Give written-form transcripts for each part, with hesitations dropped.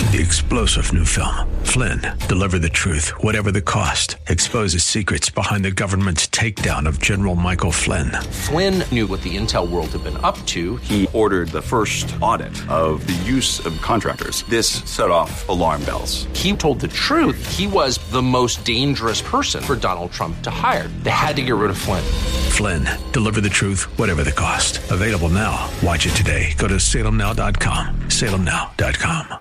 The explosive new film, Flynn, deliver the truth, whatever the cost, exposes secrets behind the government's takedown of General Michael Flynn. Flynn knew what the intel world had been up to. He ordered the first audit of the use of contractors. This set off alarm bells. He told the truth. He was the most dangerous person for Donald Trump to hire. They had to get rid of Flynn. Flynn, deliver the truth, whatever the cost. Available now. Watch it today. Go to salemnow.com. salemnow.com.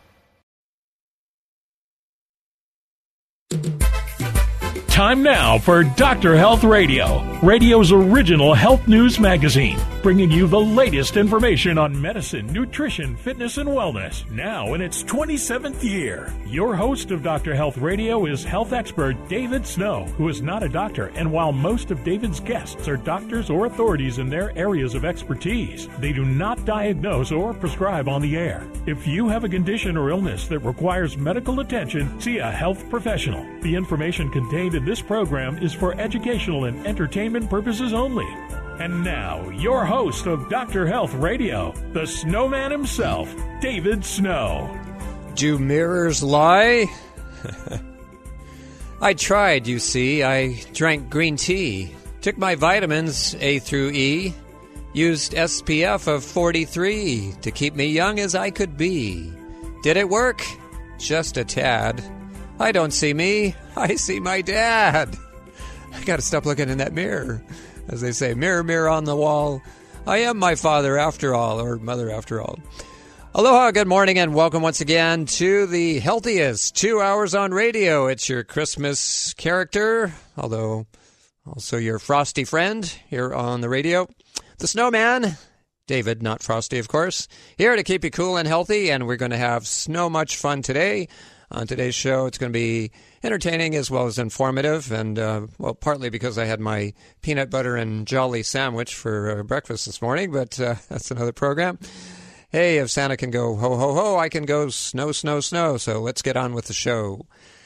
Time now for Dr. Health Radio, radio's original health news magazine, bringing you the latest information on medicine, nutrition, fitness, and wellness. Now in its 27th year, your host of Dr. Health Radio is health expert David Snow, who is not a doctor, and while most of David's guests are doctors or authorities in their areas of expertise, they do not diagnose or prescribe on the air. If you have a condition or illness that requires medical attention, see a health professional. The information contained in this program is for educational and entertainment purposes only. And now, your host of Dr. Health Radio, the snowman himself, David Snow. Do mirrors lie? I tried, you see. I drank green tea, took my vitamins A through E, used SPF of 43 to keep me young as I could be. Did it work? Just a tad. I don't see me. I see my dad. I got to stop looking in that mirror. As they say, mirror, mirror on the wall. I am my father after all, or mother after all. Aloha, good morning, and welcome once again to the healthiest 2 hours on radio. It's your Christmas character, although also your frosty friend here on the radio. The snowman, David, not Frosty, of course, here to keep you cool and healthy, and we're going to have so much fun today. On today's show, it's going to be entertaining as well as informative, and, well, partly because I had my peanut butter and jelly sandwich for breakfast this morning, but that's another program. Hey, if Santa can go ho, ho, ho, I can go snow, snow, snow, so let's get on with the show.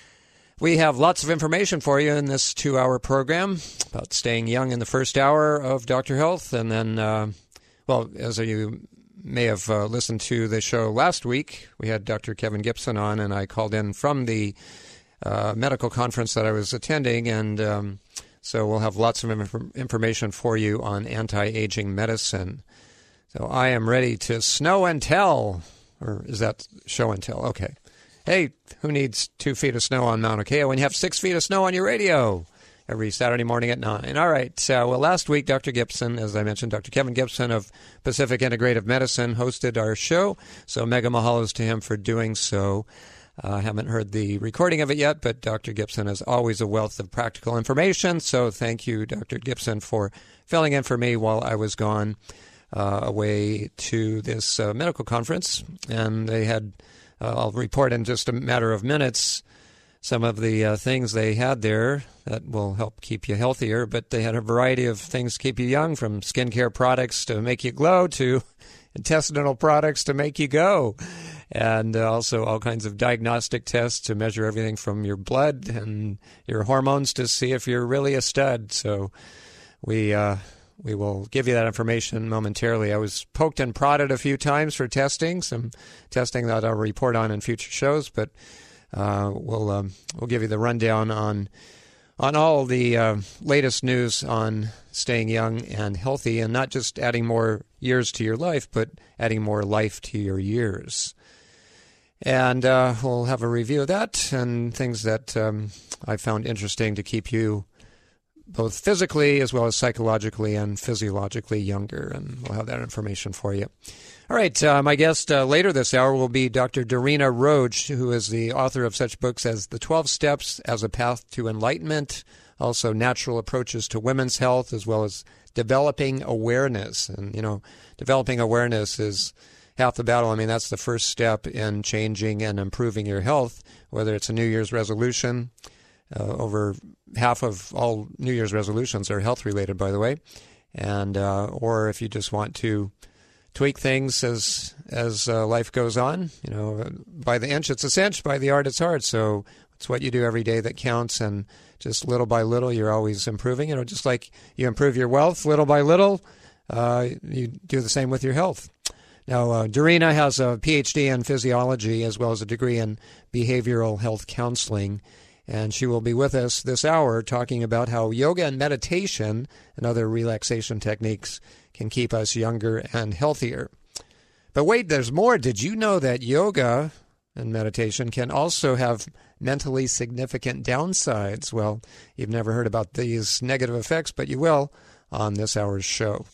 We have lots of information for you in this 2-hour program about staying young in the first hour of Dr. Health, and then, well, as you may have listened to the show last week, we had Dr. Kevin Gibson on, and I called in from the medical conference that I was attending, and so we'll have lots of information for you on anti-aging medicine. So I am ready to snow and tell, or is that show and tell? Okay. Hey, who needs 2 feet of snow on Mauna Kea when you have 6 feet of snow on your radio? Every Saturday morning at 9. All right. Well, last week, Dr. Gibson, as I mentioned, Dr. Kevin Gibson of Pacific Integrative Medicine hosted our show. So mega mahalos to him for doing so. I haven't heard the recording of it yet, but Dr. Gibson is always a wealth of practical information. So thank you, Dr. Gibson, for filling in for me while I was gone away to this medical conference. And they had, I'll report in just a matter of minutes, some of the things they had there that will help keep you healthier, but they had a variety of things to keep you young, from skincare products to make you glow to intestinal products to make you go, and also all kinds of diagnostic tests to measure everything from your blood and your hormones to see if you're really a stud. So we will give you that information momentarily. I was poked and prodded a few times for testing, some testing that I'll report on in future shows, but we'll give you the rundown on all the latest news on staying young and healthy, and not just adding more years to your life, but adding more life to your years. And we'll have a review of that and things that I found interesting to keep you both physically as well as psychologically and physiologically younger, and we'll have that information for you. All right, my guest later this hour will be Dr. Dorina Roach, who is the author of such books as The 12 Steps as a Path to Enlightenment, also Natural Approaches to Women's Health, as well as Developing Awareness. And, you know, developing awareness is half the battle. I mean, that's the first step in changing and improving your health, whether it's a New Year's resolution. Over half of all New Year's resolutions are health-related, by the way, and or if you just want to tweak things as life goes on. You know, by the inch it's a cinch, by the art it's hard. So it's what you do every day that counts, and just little by little you're always improving. You know, just like you improve your wealth little by little, you do the same with your health. Now, Dorina has a PhD in physiology as well as a degree in behavioral health counseling, and she will be with us this hour talking about how yoga and meditation and other relaxation techniques can keep us younger and healthier. But wait, there's more. Did you know that yoga and meditation can also have mentally significant downsides? Well, you've never heard about these negative effects, but you will on this hour's show.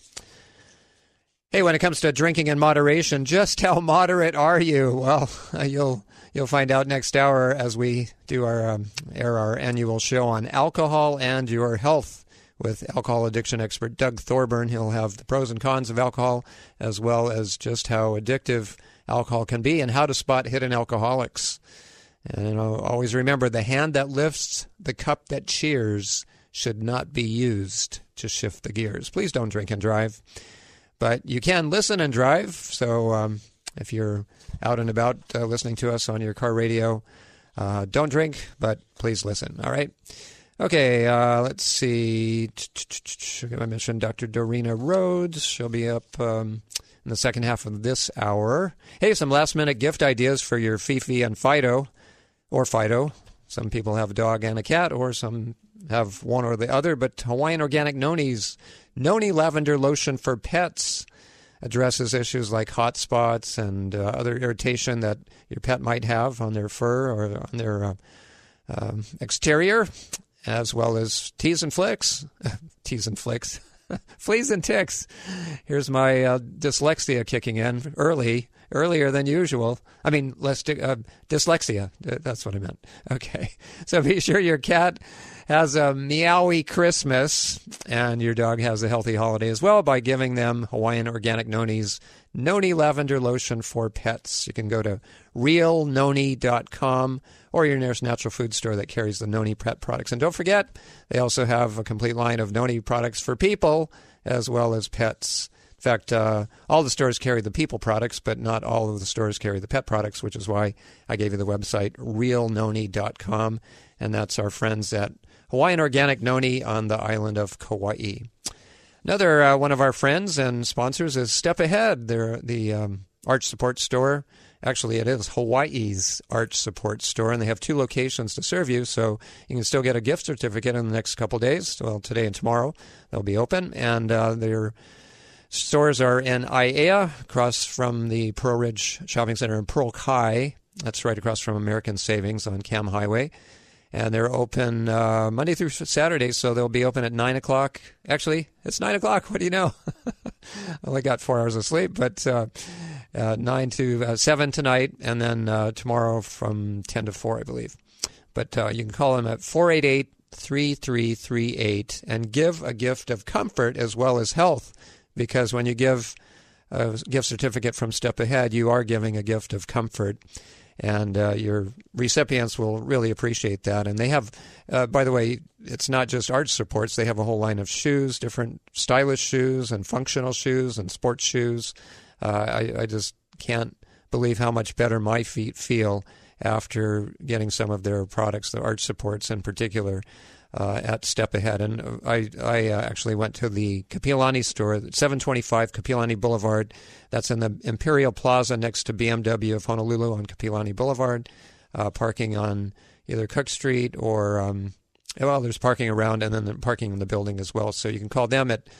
Hey, when it comes to drinking in moderation, just how moderate are you? Well, you'll find out next hour as we do our annual show on alcohol and your health with alcohol addiction expert Doug Thorburn. He'll have the pros and cons of alcohol as well as just how addictive alcohol can be and how to spot hidden alcoholics. And always remember, the hand that lifts the cup that cheers should not be used to shift the gears. Please don't drink and drive. But you can listen and drive, so if you're out and about listening to us on your car radio, don't drink, but please listen, all right? Okay, let's see. I mentioned Dr. Dorina Rhodes. She'll be up in the second half of this hour. Hey, some last-minute gift ideas for your Fifi and Fido, or Fido. Some people have a dog and a cat, or some have one or the other, but Hawaiian Organic Noni's Noni Lavender Lotion for Pets addresses issues like hot spots and other irritation that your pet might have on their fur or on their exterior, as well as teas and flicks. Teas and flicks. Fleas and ticks. Here's my dyslexia kicking in earlier than usual. I mean, dyslexia. That's what I meant. Okay. So be sure your cat has a meowy Christmas and your dog has a healthy holiday as well by giving them Hawaiian Organic Noni's Noni Lavender Lotion for Pets. You can go to realnoni.com or your nearest natural food store that carries the Noni pet products. And don't forget, they also have a complete line of Noni products for people as well as pets. In fact, all the stores carry the people products, but not all of the stores carry the pet products, which is why I gave you the website realnoni.com, and that's our friends at Hawaiian Organic Noni on the island of Kauai. Another one of our friends and sponsors is Step Ahead. They're the arch support store. Actually, it is Hawaii's arch support store, and they have 2 locations to serve you, so you can still get a gift certificate in the next couple days. Well, today and tomorrow they'll be open, and their stores are in Aiea, across from the Pearl Ridge Shopping Center in Pearl Kai. That's right across from American Savings on Cam Highway. And they're open Monday through Saturday, so they'll be open at 9 o'clock. Actually, it's 9 o'clock. What do you know? I only got 4 hours of sleep, but 9 to 7 tonight, and then tomorrow from 10 to 4, I believe. But you can call them at 488-3338 and give a gift of comfort as well as health, because when you give a gift certificate from Step Ahead, you are giving a gift of comfort. And your recipients will really appreciate that. And they have, by the way, it's not just arch supports. They have a whole line of shoes, different stylish shoes and functional shoes and sports shoes. I just can't believe how much better my feet feel after getting some of their products, the arch supports in particular, at Step Ahead. And I actually went to the Kapiolani store, 725 Kapiolani Boulevard. That's in the Imperial Plaza next to BMW of Honolulu on Kapiolani Boulevard. Parking on either Cook Street or, there's parking around and then parking in the building as well. So you can call them at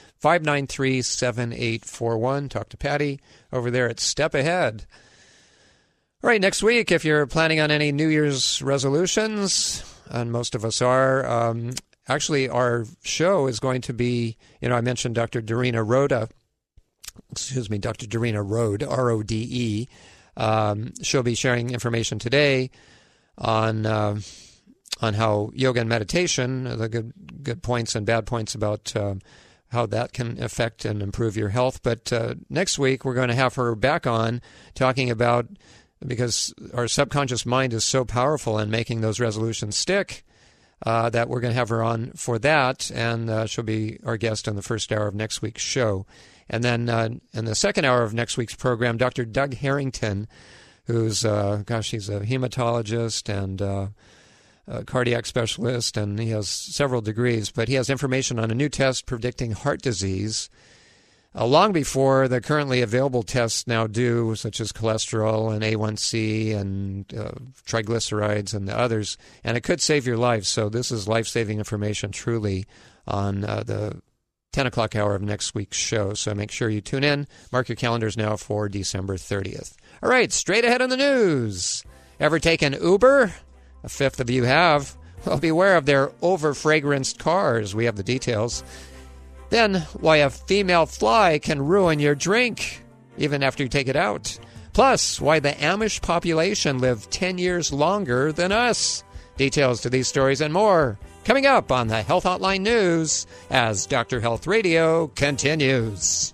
593-7841. Talk to Patty over there at Step Ahead. All right, next week, if you're planning on any New Year's resolutions, and most of us are, actually our show is going to be, I mentioned Dr. Dorina Rhoda, Dr. Dorina Rhode, R-O-D-E. She'll be sharing information today on how yoga and meditation, the good points and bad points about how that can affect and improve your health. But next week, we're going to have her back on talking about, because our subconscious mind is so powerful in making those resolutions stick, that we're going to have her on for that, and she'll be our guest in the first hour of next week's show. And then in the second hour of next week's program, Dr. Doug Harrington, who's, he's a hematologist and a cardiac specialist, and he has several degrees, but he has information on a new test predicting heart disease long before the currently available tests now do, such as cholesterol and A1C and triglycerides and the others, and it could save your life. So this is life-saving information truly on the 10 o'clock hour of next week's show. So make sure you tune in. Mark your calendars now for December 30th. All right, straight ahead on the news. Ever taken Uber? A fifth of you have. Well, beware of their over-fragranced cars. We have the details. Then, why a female fly can ruin your drink, even after you take it out. Plus, why the Amish population live 10 years longer than us. Details to these stories and more coming up on the Health Hotline News as Dr. Health Radio continues.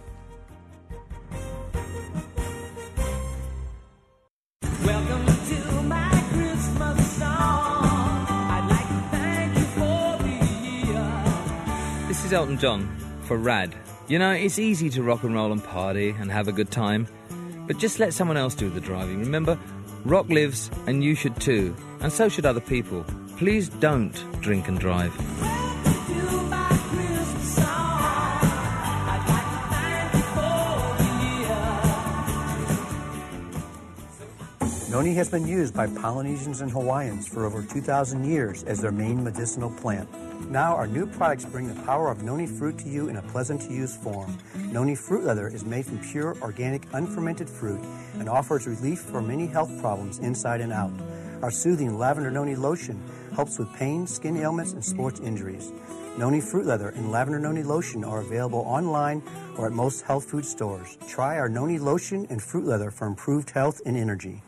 Welcome to my Christmas song. I'd like to thank you for the year. This is Elton John for Rad. You know, it's easy to rock and roll and party and have a good time, but just let someone else do the driving. Remember, rock lives and you should too, and so should other people. Please don't drink and drive. Welcome to my Christmas song. I'd like to thank you for the year. Noni has been used by Polynesians and Hawaiians for over 2,000 years as their main medicinal plant. Now our new products bring the power of noni fruit to you in a pleasant-to-use form. Noni Fruit Leather is made from pure, organic, unfermented fruit and offers relief for many health problems inside and out. Our soothing Lavender Noni Lotion helps with pain, skin ailments, and sports injuries. Noni Fruit Leather and Lavender Noni Lotion are available online or at most health food stores. Try our Noni Lotion and Fruit Leather for improved health and energy.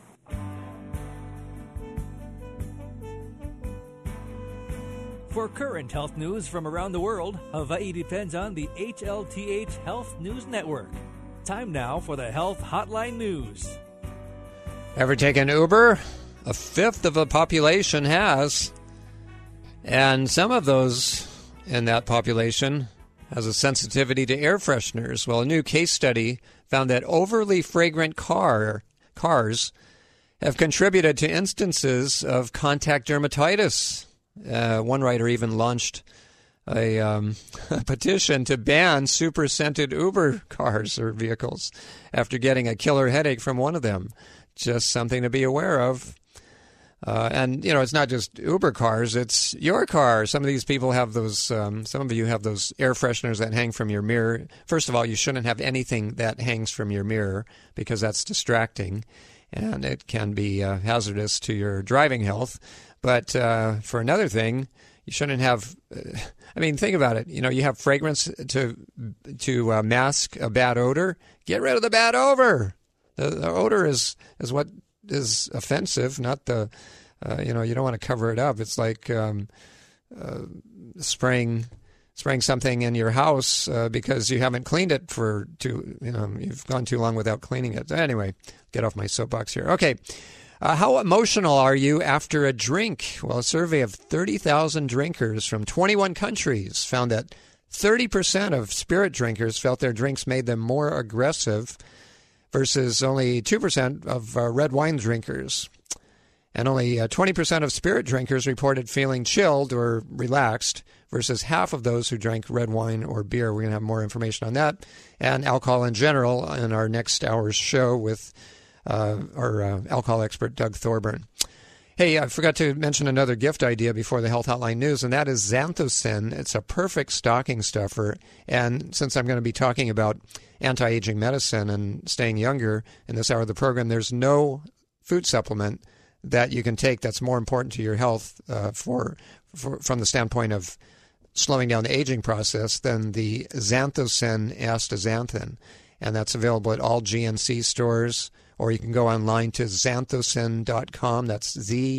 For current health news from around the world, Hawaii depends on the HLTH Health News Network. Time now for the Health Hotline News. Ever taken Uber? A fifth of the population has. And some of those in that population has a sensitivity to air fresheners. Well, a new case study found that overly fragrant cars have contributed to instances of contact dermatitis. One writer even launched a petition to ban super-scented Uber cars or vehicles after getting a killer headache from one of them. Just something to be aware of. And, you know, it's not just Uber cars, it's your car. Some of these people have those, some of you have those air fresheners that hang from your mirror. First of all, you shouldn't have anything that hangs from your mirror because that's distracting and it can be hazardous to your driving health. But for another thing, you shouldn't have, I mean, think about it. You know, you have fragrance to mask a bad odor. Get rid of the bad odor. The odor is what is offensive, not the, you know, you don't want to cover it up. It's like spraying something in your house because you haven't cleaned it you've gone too long without cleaning it. Anyway, get off my soapbox here. Okay. How emotional are you after a drink? Well, a survey of 30,000 drinkers from 21 countries found that 30% of spirit drinkers felt their drinks made them more aggressive versus only 2% of red wine drinkers. And only 20% of spirit drinkers reported feeling chilled or relaxed versus half of those who drank red wine or beer. We're going to have more information on that and alcohol in general in our next hour's show with our alcohol expert, Doug Thorburn. Hey, I forgot to mention another gift idea before the Health Hotline News, and that is Xanthocin. It's a perfect stocking stuffer. And since I'm going to be talking about anti-aging medicine and staying younger in this hour of the program, there's no food supplement that you can take that's more important to your health from the standpoint of slowing down the aging process than the Xanthocin astaxanthin. And that's available at all GNC stores, or you can go online to xanthosyn.com. That's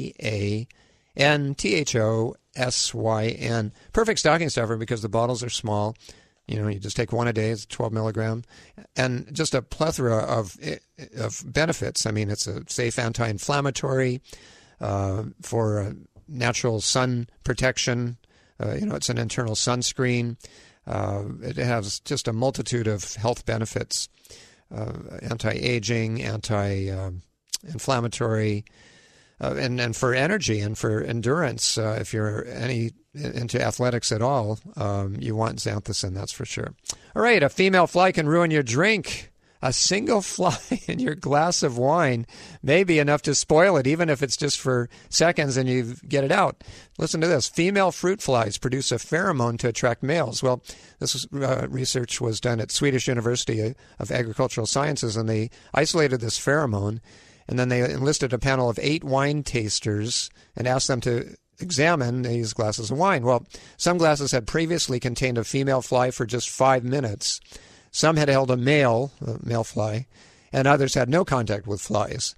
ZANTHOSYN. Perfect stocking stuffer because the bottles are small. You know, you just take one a day. It's 12 milligram. And just a plethora of benefits. I mean, it's a safe anti-inflammatory for natural sun protection. It's an internal sunscreen. It has just a multitude of health benefits. Anti-aging, anti-inflammatory, and for energy and for endurance, if you're into athletics at all, you want xanthocin, that's for sure. All right, a female fly can ruin your drink. A single fly in your glass of wine may be enough to spoil it, even if it's just for seconds and you get it out. Listen to this. Female fruit flies produce a pheromone to attract males. Well, this research was done at Swedish University of Agricultural Sciences, and they isolated this pheromone, and then they enlisted a panel of 8 wine tasters and asked them to examine these glasses of wine. Well, some glasses had previously contained a female fly for just 5 minutes. Some had held a male fly, and others had no contact with flies.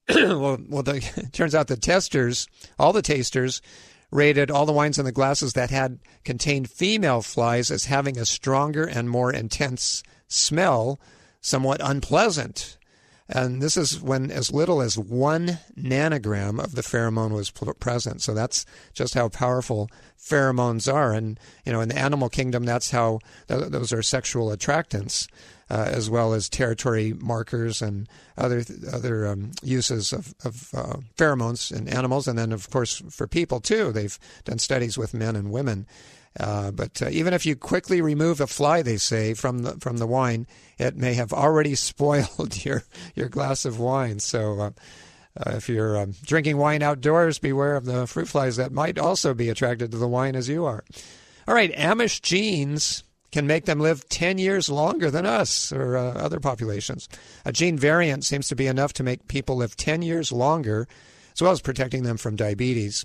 It turns out all the tasters, rated all the wines in the glasses that had contained female flies as having a stronger and more intense smell, somewhat unpleasant. And this is when as little as 1 nanogram of the pheromone was present. So that's just how powerful pheromones are. And, in the animal kingdom, that's how those are sexual attractants, as well as territory markers and other uses of pheromones in animals. And then, of course, for people, too. They've done studies with men and women. But even if you quickly remove a fly, they say, from the wine, it may have already spoiled your glass of wine. So if you're drinking wine outdoors, beware of the fruit flies that might also be attracted to the wine as you are. All right, Amish genes can make them live 10 years longer than us or other populations. A gene variant seems to be enough to make people live 10 years longer, as well as protecting them from diabetes.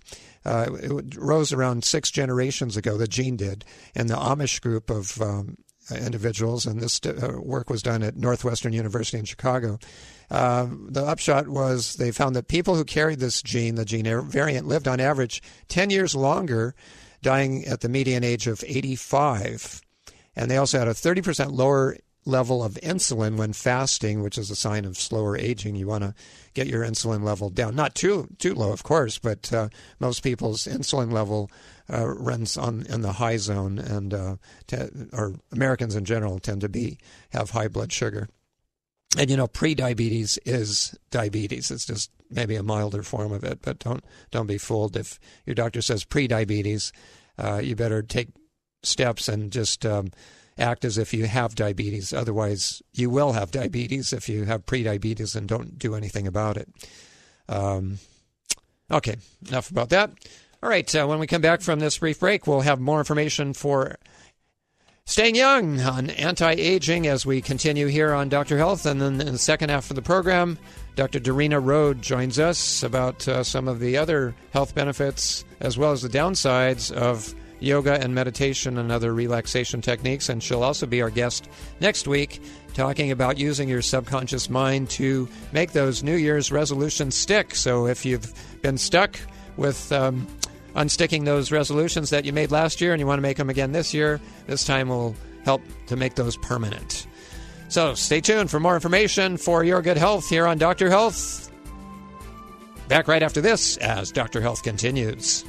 It rose around 6 generations ago, the gene did, in the Amish group of individuals, and this work was done at Northwestern University in Chicago. The upshot was they found that people who carried this gene, the gene variant, lived on average 10 years longer, dying at the median age of 85. And they also had a 30% lower level of insulin when fasting, which is a sign of slower aging. You want to get your insulin level down. Not too low, of course, but most people's insulin level runs in the high zone, and or Americans in general tend to have high blood sugar. And pre-diabetes is diabetes. It's just maybe a milder form of it, but don't be fooled. If your doctor says pre-diabetes, you better take steps and just act as if you have diabetes. Otherwise, you will have diabetes if you have pre-diabetes and don't do anything about it. Okay, enough about that. All right, when we come back from this brief break, we'll have more information for staying young on anti-aging as we continue here on Dr. Health. And then in the second half of the program, Dr. Darina Rode joins us about some of the other health benefits as well as the downsides of yoga and meditation and other relaxation techniques. And she'll also be our guest next week talking about using your subconscious mind to make those New Year's resolutions stick. So if you've been stuck with unsticking those resolutions that you made last year and you want to make them again this year, this time will help to make those permanent. So stay tuned for more information for your good health here on Dr. Health. Back right after this as Dr. Health continues.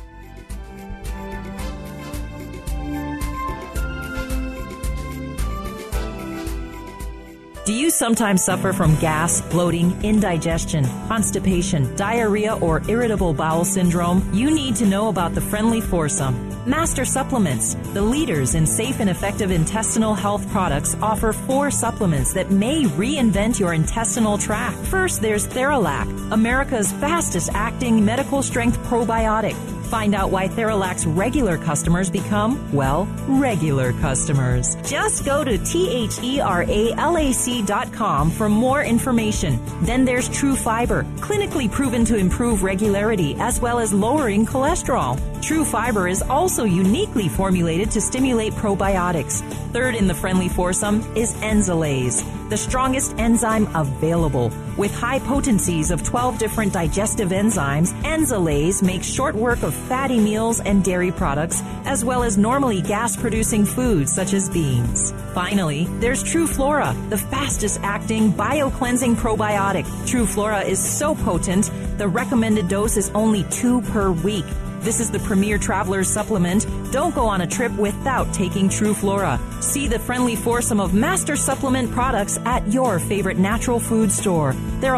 Do you sometimes suffer from gas, bloating, indigestion, constipation, diarrhea, or irritable bowel syndrome? You need to know about the Friendly Foursome. Master Supplements, the leaders in safe and effective intestinal health products, offer 4 supplements that may reinvent your intestinal tract. First, there's Theralac, America's fastest-acting medical-strength probiotic. Find out why Theralac's regular customers become, well, regular customers. Just go to THERALAC.com for more information. Then there's True Fiber, clinically proven to improve regularity as well as lowering cholesterol. True Fiber is also uniquely formulated to stimulate probiotics. Third in the Friendly Foursome is Enzalase, the strongest enzyme available. With high potencies of 12 different digestive enzymes, Enzalase makes short work of fatty meals and dairy products, as well as normally gas-producing foods such as beans. Finally, there's True Flora, the fastest-acting bio-cleansing probiotic. True Flora is so potent, the recommended dose is only 2 per week. This is the premier traveler's supplement. Don't go on a trip without taking True Flora. See the Friendly Foursome of master supplement products at your favorite natural food store. Theralac,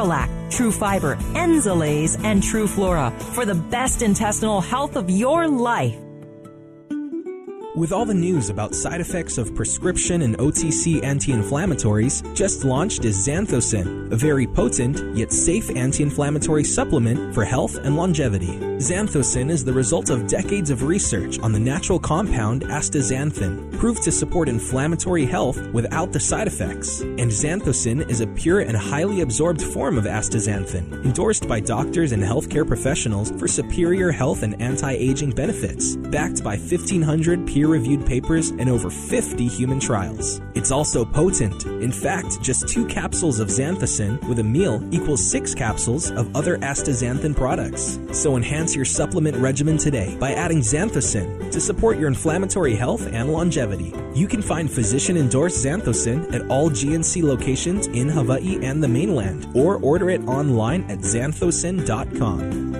True Fiber, Enzalase, and True Flora for the best intestinal health of your life. With all the news about side effects of prescription and OTC anti-inflammatories, just launched is Xanthocin, a very potent yet safe anti-inflammatory supplement for health and longevity. Xanthocin is the result of decades of research on the natural compound astaxanthin, proved to support inflammatory health without the side effects. And Xanthocin is a pure and highly absorbed form of astaxanthin, endorsed by doctors and healthcare professionals for superior health and anti-aging benefits, backed by 1,500 peer-reviewed papers and over 50 human trials. It's also potent. In fact, just 2 capsules of Xanthocin with a meal equals 6 capsules of other astaxanthin products. So enhance your supplement regimen today by adding Xanthocin to support your inflammatory health and longevity. You can find physician-endorsed Xanthocin at all GNC locations in Hawaii and the mainland, or order it online at xanthocin.com.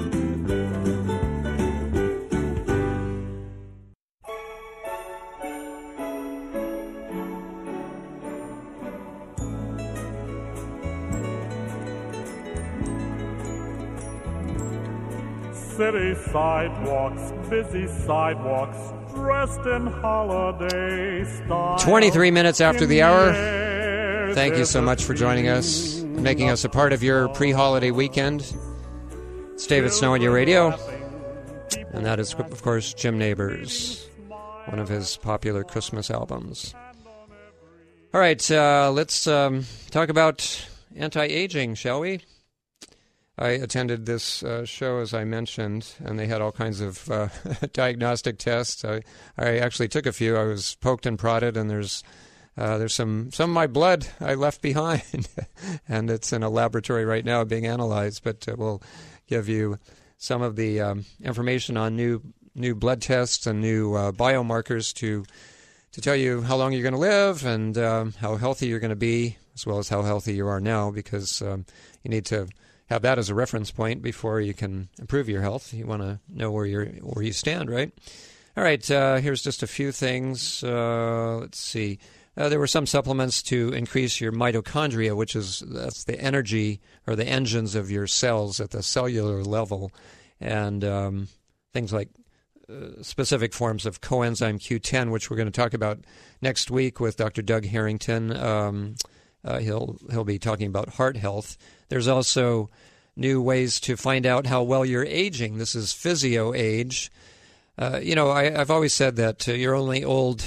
City sidewalks, busy sidewalks, dressed in holiday style. 23 minutes after the hour. Thank you so much for joining us, making us a part of your pre-holiday weekend. It's David Snow on your radio. And that is, of course, Jim Nabors, one of his popular Christmas albums. All right, let's talk about anti-aging, shall we? I attended this show, as I mentioned, and they had all kinds of diagnostic tests. I actually took a few. I was poked and prodded, and there's some of my blood I left behind, and it's in a laboratory right now being analyzed. But we'll give you some of the information on new blood tests and new biomarkers to tell you how long you're going to live and how healthy you're going to be, as well as how healthy you are now, because you need to have that as a reference point before you can improve your health. You want to know where you stand, right? All right, here's just a few things. Let's see. There were some supplements to increase your mitochondria, that's the energy or the engines of your cells at the cellular level, and things like specific forms of coenzyme Q10, which we're going to talk about next week with Dr. Doug Harrington. He'll be talking about heart health. There's also new ways to find out how well you're aging. This is physio age. I've always said that you're only old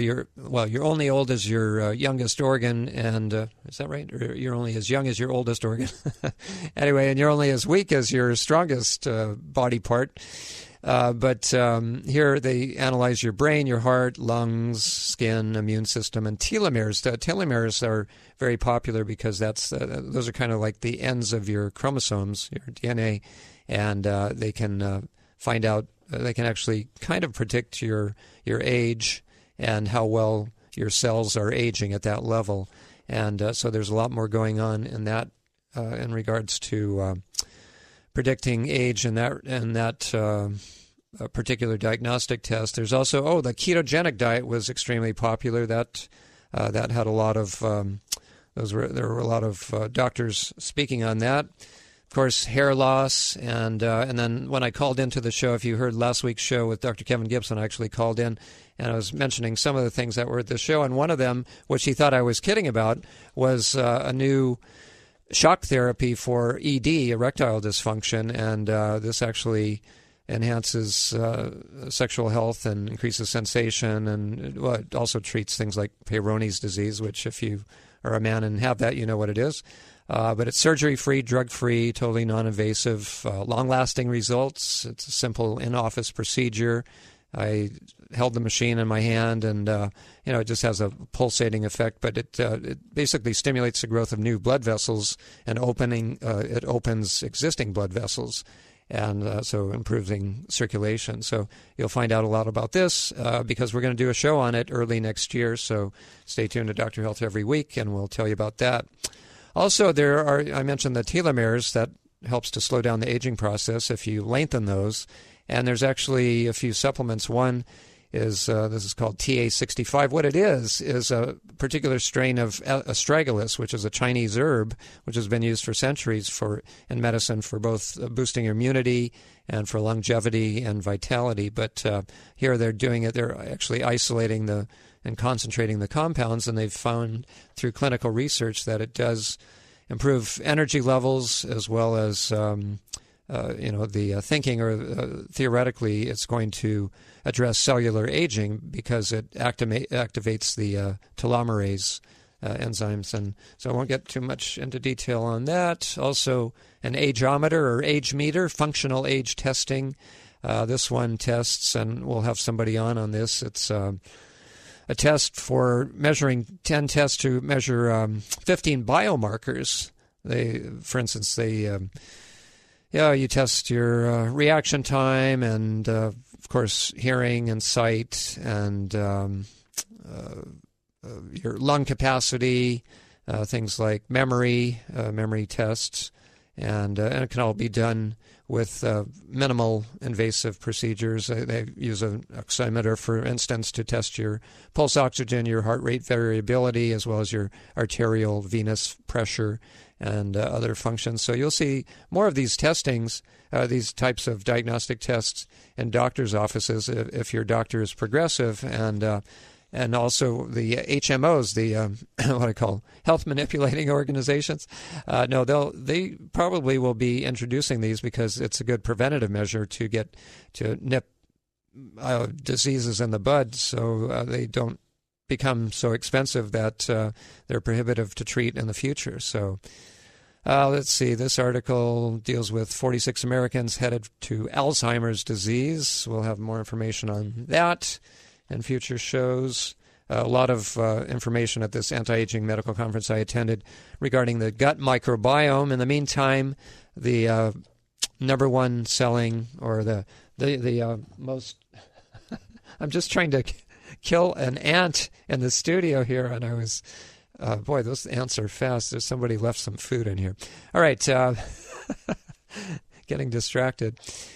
as your youngest organ, and is that right? Or you're only as young as your oldest organ. Anyway, and you're only as weak as your strongest body part. But here they analyze your brain, your heart, lungs, skin, immune system, and telomeres. Telomeres are very popular because those are kind of like the ends of your chromosomes, your DNA, and they can find out. They can actually kind of predict your age and how well your cells are aging at that level. And so there's a lot more going on in that in regards to predicting age in that particular diagnostic test. There's also the ketogenic diet was extremely popular. That had a lot of there were a lot of doctors speaking on that. Of course, hair loss, and then when I called into the show, if you heard last week's show with Dr. Kevin Gibson, I actually called in and I was mentioning some of the things that were at the show, and one of them, which he thought I was kidding about, was a new shock therapy for ED, erectile dysfunction, and this actually enhances sexual health and increases sensation, and it also treats things like Peyronie's disease, which if you are a man and have that, you know what it is. But it's surgery-free, drug-free, totally non-invasive, long-lasting results. It's a simple in-office procedure. I held the machine in my hand, and it just has a pulsating effect. But it basically stimulates the growth of new blood vessels, and it opens existing blood vessels, and so improving circulation. So you'll find out a lot about this because we're going to do a show on it early next year. So stay tuned to Dr. Health every week, and we'll tell you about that. Also, I mentioned the telomeres. That helps to slow down the aging process if you lengthen those. And there's actually a few supplements. One this is called TA65. What it is a particular strain of astragalus, which is a Chinese herb, which has been used for centuries in medicine for both boosting immunity and for longevity and vitality. But here they're doing it. They're actually isolating and concentrating the compounds, and they've found through clinical research that it does improve energy levels as well as the thinking, or theoretically it's going to address cellular aging because it activates the telomerase enzymes. And so I won't get too much into detail on that. Also, an ageometer or age meter, functional age testing. This one tests, and we'll have somebody on this. It's a test for measuring 10 tests to measure 15 biomarkers. For instance, you test your reaction time and, of course, hearing and sight and your lung capacity, things like memory tests, and it can all be done with minimal invasive procedures. They use an oximeter, for instance, to test your pulse oxygen, your heart rate variability, as well as your arterial venous pressure and other functions. So you'll see more of these testings, these types of diagnostic tests in doctors' offices if your doctor is progressive, and also the HMOs, the what I call health manipulating organizations. They probably will be introducing these because it's a good preventative measure to nip diseases in the bud, so they don't become so expensive that they're prohibitive to treat in the future. So let's see. This article deals with 46 Americans headed to Alzheimer's disease. We'll have more information on that in future shows. A lot of information at this anti-aging medical conference I attended regarding the gut microbiome. In the meantime, the number one selling, or the most I'm just trying to kill an ant in the studio here, and I was boy, those ants are fast. There's somebody left some food in here. All right, getting distracted.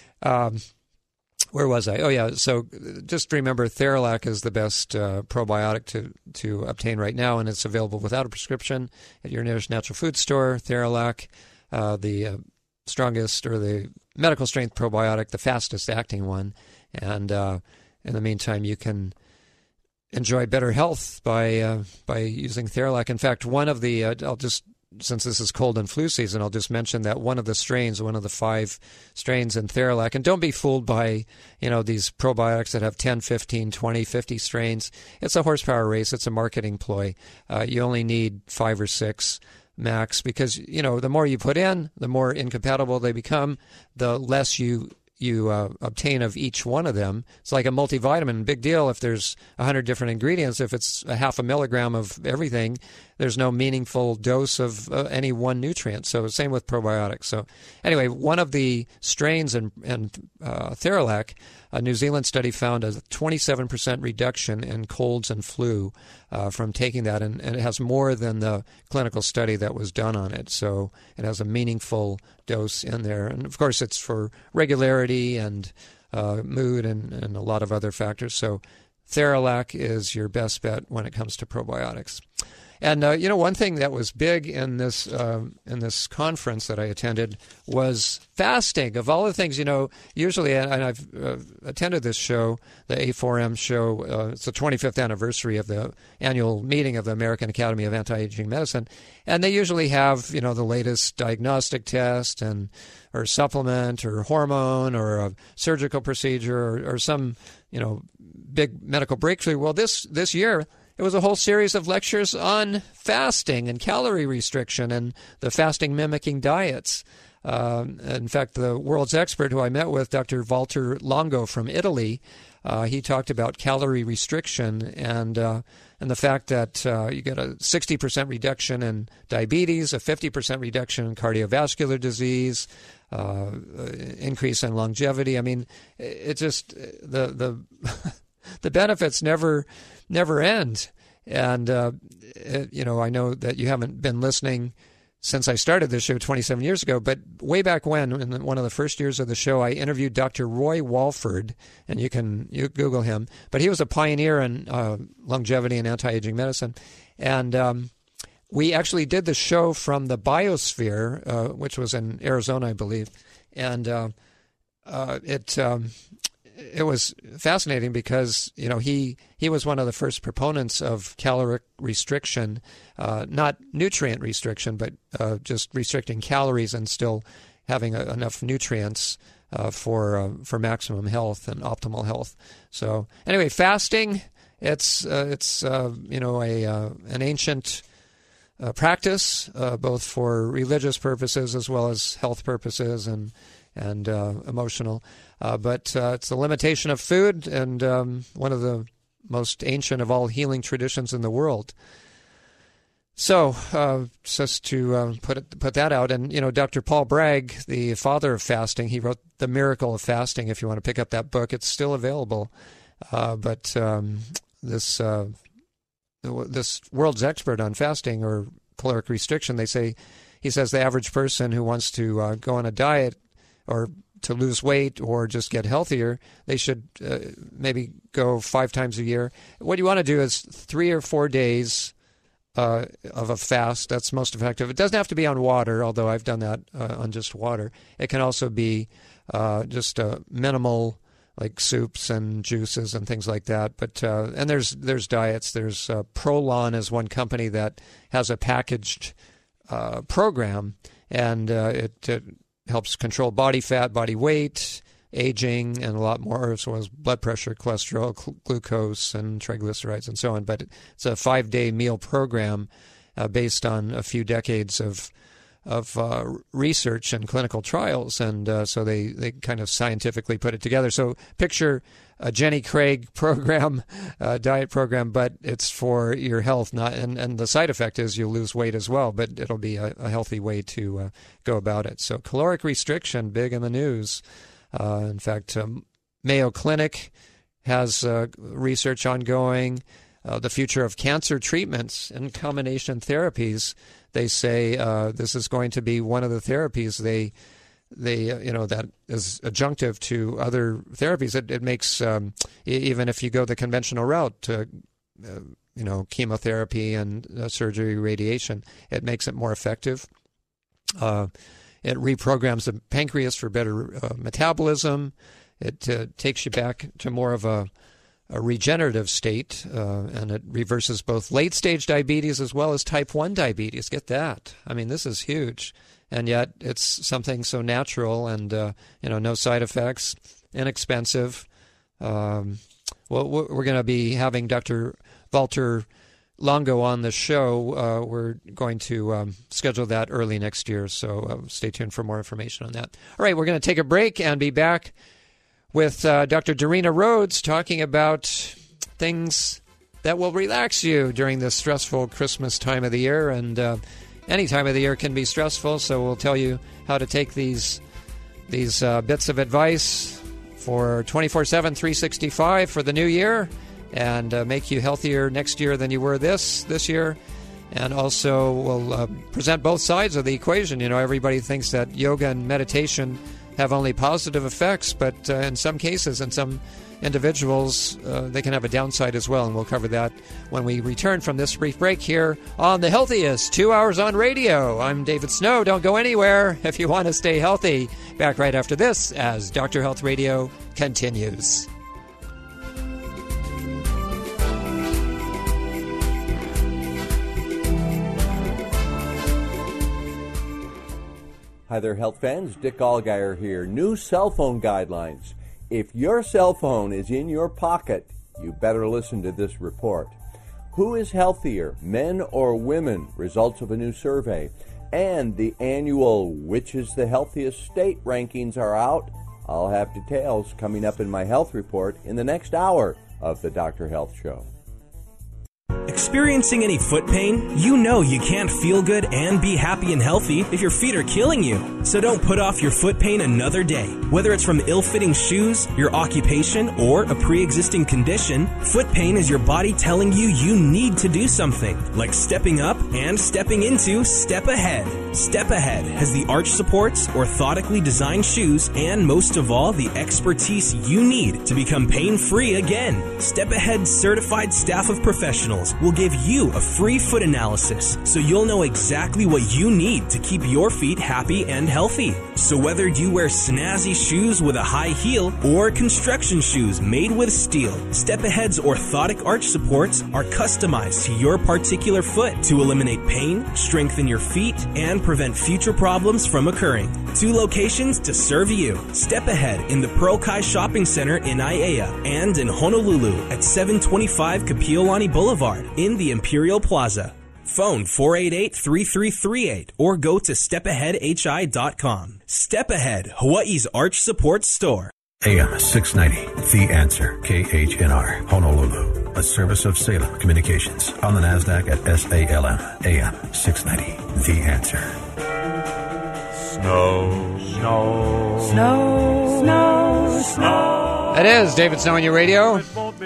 Where was I? Oh, yeah. So just remember, Theralac is the best probiotic to obtain right now, and it's available without a prescription at your nearest natural food store. Theralac, the strongest, or the medical strength probiotic, the fastest acting one. And in the meantime, you can enjoy better health by using Theralac. In fact, one of the since this is cold and flu season, I'll just mention that one of the 5 strains in Theralac, and don't be fooled by, these probiotics that have 10, 15, 20, 50 strains. It's a horsepower race. It's a marketing ploy. You only need 5 or 6 max because, the more you put in, the more incompatible they become, the less you obtain of each one of them. It's like a multivitamin, big deal if there's 100 different ingredients. If it's a half a milligram of everything, there's no meaningful dose of any one nutrient. So same with probiotics. So anyway, one of the strains in Theralac, a New Zealand study found a 27% reduction in colds and flu from taking that, and it has more than the clinical study that was done on it. So it has a meaningful dose in there. And of course, it's for regularity and mood and a lot of other factors. So Theralac is your best bet when it comes to probiotics. And one thing that was big in this conference that I attended was fasting. Of all the things, usually, and I've attended this show, the A4M show. It's the 25th anniversary of the annual meeting of the American Academy of Anti-Aging Medicine, and they usually have the latest diagnostic test or supplement or hormone or a surgical procedure or some big medical breakthrough. Well, this year, it was a whole series of lectures on fasting and calorie restriction and the fasting mimicking diets. In fact, the world's expert who I met with, Dr. Walter Longo from Italy, he talked about calorie restriction and the fact that you get a 60% reduction in diabetes, a 50% reduction in cardiovascular disease, increase in longevity. I mean, it just the benefits never end. And, I know that you haven't been listening since I started this show 27 years ago. But way back when, in one of the first years of the show, I interviewed Dr. Roy Walford, and you Google him. But he was a pioneer in longevity and anti-aging medicine. And we actually did the show from the Biosphere, which was in Arizona, I believe. And it was fascinating because, he was one of the first proponents of caloric restriction, not nutrient restriction, but just restricting calories and still having enough nutrients for maximum health and optimal health. So anyway, fasting, it's an ancient practice, both for religious purposes as well as health purposes and emotional. But it's the limitation of food, and one of the most ancient of all healing traditions in the world. So just to put that out, and Dr. Paul Bragg, the father of fasting, he wrote The Miracle of Fasting. If you want to pick up that book, it's still available. But this world's expert on fasting or caloric restriction, he says the average person who wants to go on a diet or to lose weight or just get healthier, they should maybe go 5 times a year. What you want to do is 3 or 4 days of a fast. That's most effective. It doesn't have to be on water, although I've done that on just water. It can also be just minimal, like soups and juices and things like that. But and there's diets. There's Prolon is one company that has a packaged program, and it helps control body fat, body weight, aging, and a lot more, as well as blood pressure, cholesterol, glucose, and triglycerides, and so on. But it's a 5-day meal program based on a few decades of research and clinical trials, and so they kind of scientifically put it together. So picture a Jenny Craig program, diet program, but it's for your health, and the side effect is you'll lose weight as well, but it'll be a healthy way to go about it. So caloric restriction, big in the news. In fact, Mayo Clinic has research ongoing. The future of cancer treatments and combination therapies, they say this is going to be one of the therapies they that is adjunctive to other therapies. It makes, even if you go the conventional route, chemotherapy and surgery, radiation, it makes it more effective. It reprograms the pancreas for better metabolism. It takes you back to more of a regenerative state, and it reverses both late-stage diabetes as well as type 1 diabetes. Get that. I mean, this is huge. And yet it's something so natural and, no side effects, inexpensive. Well, we're going to be having Dr. Walter Longo on the show. We're going to schedule that early next year, so stay tuned for more information on that. All right, we're going to take a break and be back with Dr. Darina Rhodes talking about things that will relax you during this stressful Christmas time of the year. And any time of the year can be stressful, so we'll tell you how to take these bits of advice for 24/7, 365 for the new year, and make you healthier next year than you were this year. And also we'll present both sides of the equation. Everybody thinks that yoga and meditation have only positive effects, but in some cases, in some individuals, they can have a downside as well, and we'll cover that when we return from this brief break here on The Healthiest 2 hours on radio. I'm David Snow. Don't go anywhere if you want to stay healthy. Back right after this as Dr. Health Radio continues. Hi there, health fans. Dick Allgaier here. New cell phone guidelines. If your cell phone is in your pocket, you better listen to this report. Who is healthier, men or women? Results of a new survey. And the annual Which is the Healthiest State rankings are out. I'll have details coming up in my health report in the next hour of the Dr. Health Show. Experiencing any foot pain? You know you can't feel good and be happy and healthy if your feet are killing you. So don't put off your foot pain another day. Whether it's from ill-fitting shoes, your occupation, or a pre-existing condition, foot pain is your body telling you you need to do something, like stepping up and stepping into Step Ahead. Step Ahead has the arch supports, orthotically designed shoes, and most of all, the expertise you need to become pain-free again. Step Ahead's certified staff of professionals will give you a free foot analysis so you'll know exactly what you need to keep your feet happy and healthy. So whether you wear snazzy shoes with a high heel or construction shoes made with steel, Step Ahead's orthotic arch supports are customized to your particular foot to eliminate pain, strengthen your feet, and prevent future problems from occurring. 2 locations to serve you. Step Ahead in the Pearl Kai Shopping Center in Aiea and in Honolulu at 725 Kapiolani Boulevard in the Imperial Plaza. Phone 488-3338 or go to stepaheadhi.com. Step Ahead, Hawaii's arch support store. AM 690, The Answer, KHNR, Honolulu. A service of Salem Communications. On the NASDAQ at SALM, AM 690, The Answer. Snow, snow, Snow, snow, snow. That is David Snow on your radio.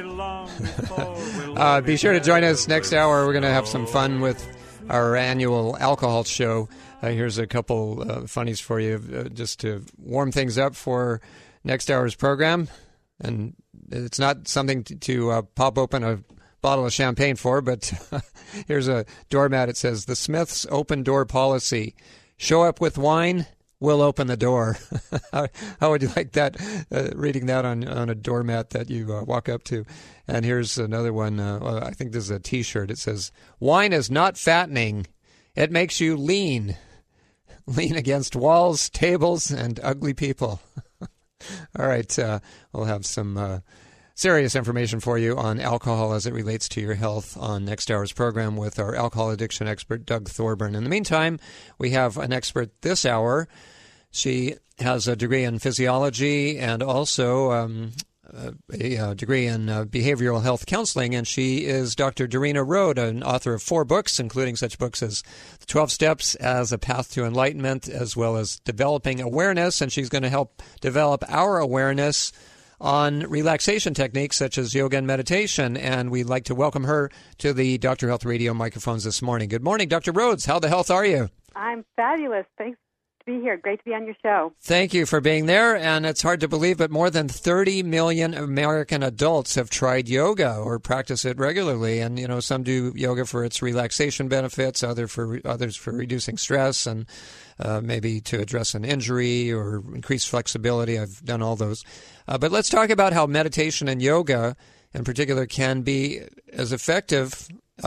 Be sure to join us next hour. We're going to have some fun with our annual alcohol show. Here's a couple funnies for you just to warm things up for next hour's program. And it's not something to pop open a bottle of champagne for, but here's a doormat. It says, the Smiths open door policy. Show up with wine, we'll open the door. How would you like that, reading that on a doormat that you walk up to? And here's another one. I think this is a T-shirt. It says, wine is not fattening. It makes you lean. Lean against walls, tables, and ugly people. All right. We'll have some serious information for you on alcohol as it relates to your health on next hour's program with our alcohol addiction expert, Doug Thorburn. In the meantime, we have an expert this hour. She has a degree in physiology and also a degree in behavioral health counseling, and she is Dr. Dorena Rode, an author of 4 books, including such books as 12 Steps as a Path to Enlightenment, as well as Developing Awareness, and she's going to help develop our awareness on relaxation techniques such as yoga and meditation, and we'd like to welcome her to the Dr. Health Radio microphones this morning. Good morning, Dr. Rhodes. How the health are you? I'm fabulous. Thanks to be here. Great to be on your show. Thank you for being there, and it's hard to believe, but more than 30 million American adults have tried yoga or practice it regularly, and some do yoga for its relaxation benefits, others for reducing stress, and maybe to address an injury or increase flexibility. I've done all those. But let's talk about how meditation and yoga in particular can be as effective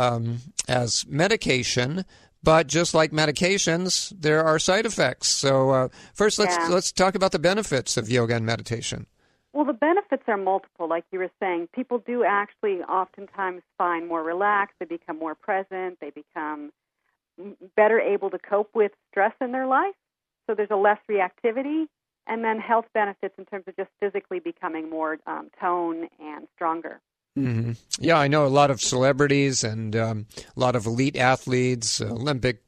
as medication. But just like medications, there are side effects. So first, let's talk about the benefits of yoga and meditation. Well, the benefits are multiple, like you were saying. People do actually oftentimes find more relaxed. They become more present. They become better able to cope with stress in their life. So there's a less reactivity. And then health benefits in terms of just physically becoming more tone and stronger. Mm-hmm. Yeah, I know a lot of celebrities and a lot of elite athletes, Olympic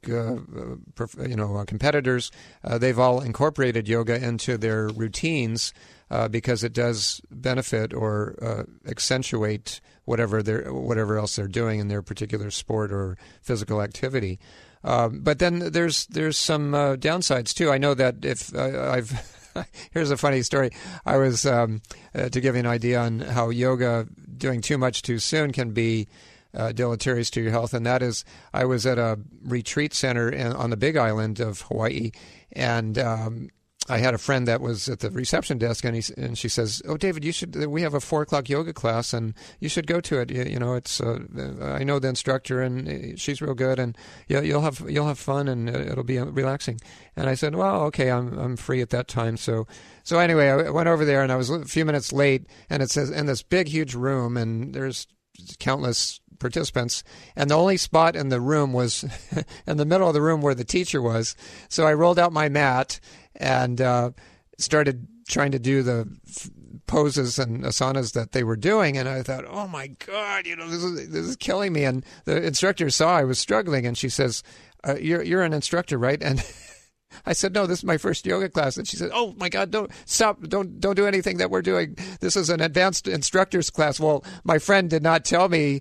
competitors. They've all incorporated yoga into their routines because it does benefit or accentuate whatever else they're doing in their particular sport or physical activity. But then there's some downsides too. I know that if I've here's a funny story. I was to give you an idea on how yoga doing too much too soon can be deleterious to your health, and that is, I was at a retreat center on the Big Island of Hawaii, and I had a friend that was at the reception desk, and she says, "Oh, David, we have a 4:00 yoga class, and you should go to it. It's I know the instructor, and she's real good, and you'll have fun, and it'll be relaxing." And I said, "Well, okay, I'm free at that time." So anyway, I went over there, and I was a few minutes late, and it says in this big, huge room, and there's countless participants, and the only spot in the room was in the middle of the room where the teacher was. So I rolled out my mat and started trying to do the poses and asanas that they were doing, and I thought, oh my God, this is killing me. And the instructor saw I was struggling, and she says, "You're an instructor, right?" And I said, "No, this is my first yoga class." And she said, "Oh my God, don't stop! Don't do anything that we're doing. This is an advanced instructor's class." Well, my friend did not tell me.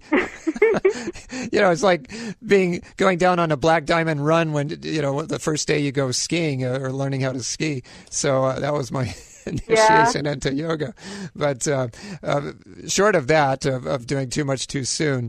It's like going down on a black diamond run when the first day you go skiing or learning how to ski. So that was my initiation into yoga. But short of that, of doing too much too soon.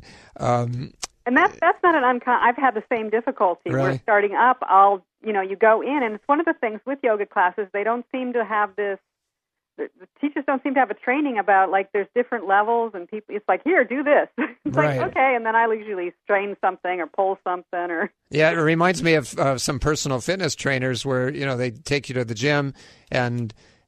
And that's not an uncommon. I've had the same difficulty. Really? We're starting up. You go in, and it's one of the things with yoga classes. They don't seem to have this. The teachers don't seem to have a training about, like, there's different levels, and people. It's like, here, do this. It's right. like, okay, and then I usually strain something or pull something or. Yeah, it reminds me of some personal fitness trainers where they take you to the gym and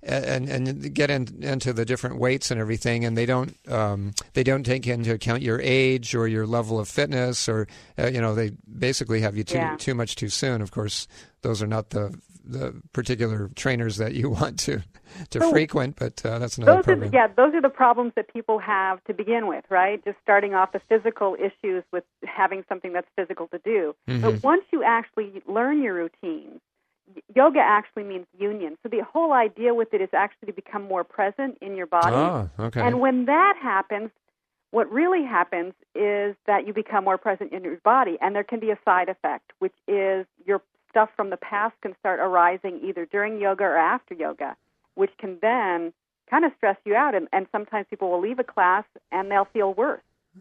get into the different weights and everything, and they don't take into account your age or your level of fitness, or they basically have you too much too soon. Of course, those are not the particular trainers that you want to frequent, but that's another problem. Those are the problems that people have to begin with, right? Just starting off the physical issues with having something that's physical to do. Mm-hmm. But once you actually learn your routines, yoga actually means union. So the whole idea with it is actually to become more present in your body. Oh, okay. And when that happens, what really happens is that you become more present in your body, and there can be a side effect, which is your stuff from the past can start arising either during yoga or after yoga, which can then kind of stress you out. And sometimes people will leave a class and they'll feel worse.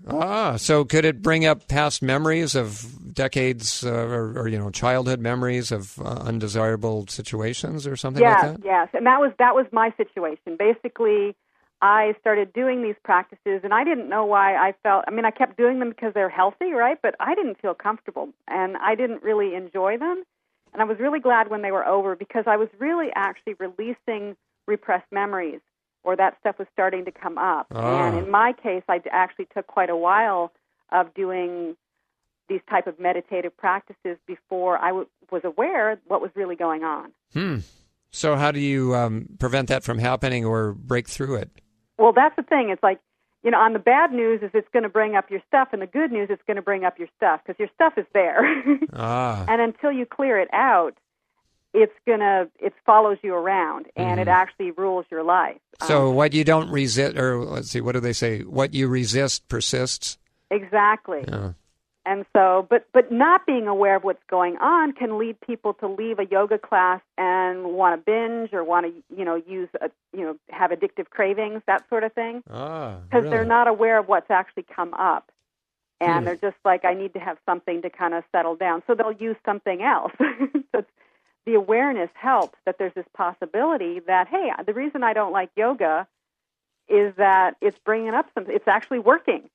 So could it bring up past memories of decades or childhood memories of undesirable situations or something like that? Yes, and that was my situation. Basically, I started doing these practices, and I didn't know why I kept doing them because they're healthy, right? But I didn't feel comfortable, and I didn't really enjoy them. And I was really glad when they were over because I was really actually releasing repressed memories, or that stuff was starting to come up. And in my case, I actually took quite a while of doing these type of meditative practices before I was aware what was really going on. So how do you prevent that from happening or break through it? Well, that's the thing. It's like, on the bad news is it's going to bring up your stuff, and the good news is it's going to bring up your stuff because your stuff is there. And until you clear it out, it follows you around, and it actually rules your life. So what you don't resist, or let's see, what do they say? What you resist persists? Exactly. Yeah. And so, but not being aware of what's going on can lead people to leave a yoga class and want to binge or want to, have addictive cravings, that sort of thing. Because they're not aware of what's actually come up. And they're just like, I need to have something to kind of settle down. So they'll use something else. So the awareness helps that there's this possibility that, hey, the reason I don't like yoga is that it's bringing up something. It's actually working.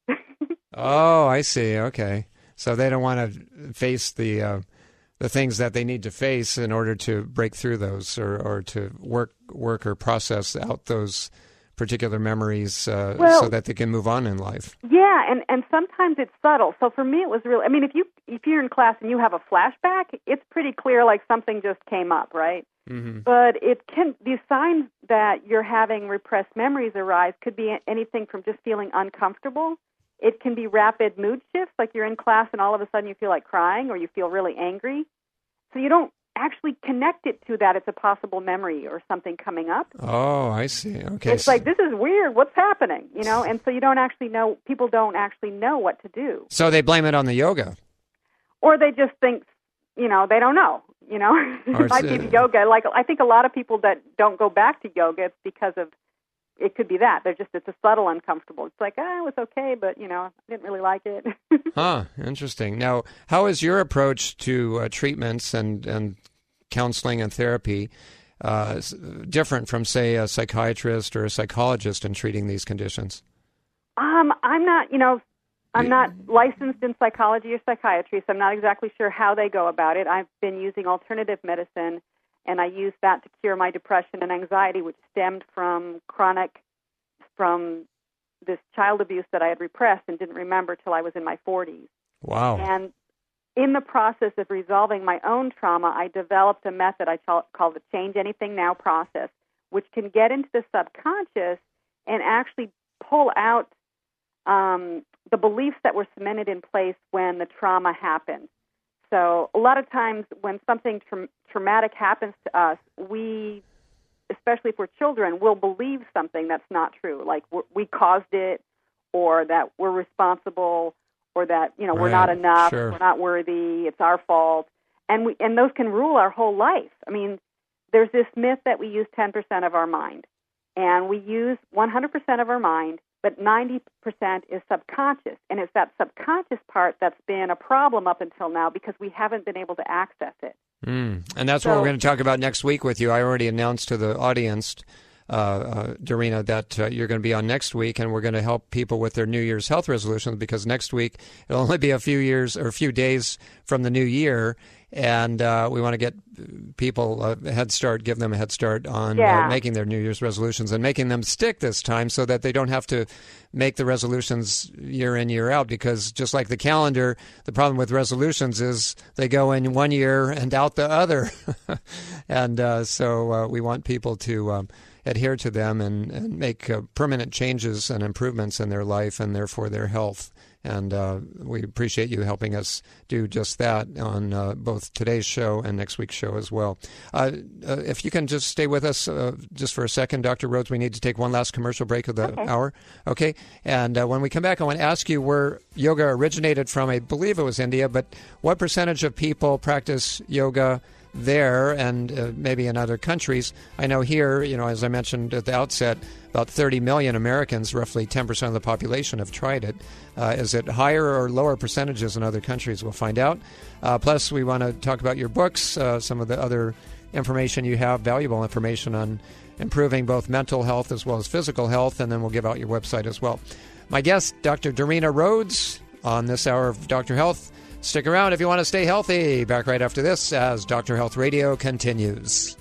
Oh, I see. Okay. So they don't want to face the things that they need to face in order to break through those or to work or process out those particular memories so that they can move on in life. Yeah, and sometimes it's subtle. So for me, it was really, if you're in class and you have a flashback, it's pretty clear like something just came up, right? Mm-hmm. But these signs that you're having repressed memories arise could be anything from just feeling uncomfortable. It can be rapid mood shifts, like you're in class and all of a sudden you feel like crying or you feel really angry. So you don't actually connect it to that it's a possible memory or something coming up. Oh, I see. Okay. It's like, this is weird. What's happening? And so you don't actually know, people don't actually know what to do. So they blame it on the yoga. Or they just think, they don't know. It might be the yoga. Like, I think a lot of people that don't go back to yoga, it's because of, it could be that. It's a subtle uncomfortable. It's like, it was okay, but, I didn't really like it. Interesting. Now, how is your approach to treatments and counseling and therapy different from, say, a psychiatrist or a psychologist in treating these conditions? I'm not licensed in psychology or psychiatry, so I'm not exactly sure how they go about it. I've been using alternative medicine, and I used that to cure my depression and anxiety, which stemmed from this child abuse that I had repressed and didn't remember till I was in my 40s. Wow. And in the process of resolving my own trauma, I developed a method I call the Change Anything Now process, which can get into the subconscious and actually pull out the beliefs that were cemented in place when the trauma happened. So a lot of times when something traumatic happens to us, we, especially for children, will believe something that's not true, like we caused it, or that we're responsible, or that we're not enough, we're not worthy, it's our fault, and those can rule our whole life. I mean, there's this myth that we use 10% of our mind, and we use 100% of our mind, but 90% is subconscious, and it's that subconscious part that's been a problem up until now because we haven't been able to access it. And that's what we're going to talk about next week with you. I already announced to the audience, Darina, that you're going to be on next week, and we're going to help people with their New Year's health resolutions, because next week it'll only be a few days from the new year, and we want to get people a head start, give them a head start on making their New Year's resolutions and making them stick this time, so that they don't have to make the resolutions year in, year out, because just like the calendar, the problem with resolutions is they go in one year and out the other. And so we want people to adhere to them and make permanent changes and improvements in their life and therefore their health. And we appreciate you helping us do just that on both today's show and next week's show as well. If you can just stay with us just for a second, Dr. Rhodes, we need to take one last commercial break of the hour. Okay? And when we come back, I want to ask you where yoga originated from. I believe it was India, but what percentage of people practice yoga there and maybe in other countries? I know here, as I mentioned at the outset, about 30 million Americans, roughly 10% of the population, have tried it. Is it higher or lower percentages in other countries? We'll find out. Plus, we want to talk about your books, some of the other information you have, valuable information on improving both mental health as well as physical health, and then we'll give out your website as well. My guest, Dr. Darina Rhodes, on this hour of Dr. Health. Stick around if you want to stay healthy. Back right after this as Dr. Health Radio continues.